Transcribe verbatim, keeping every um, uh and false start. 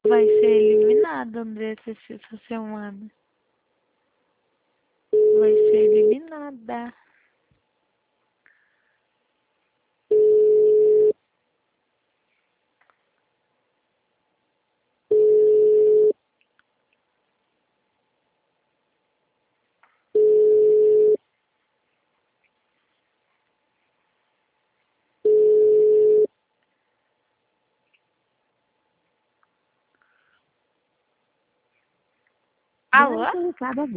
Vai ser eliminado, Andressa, essa semana. Vai ser eliminada. Alô? Agora?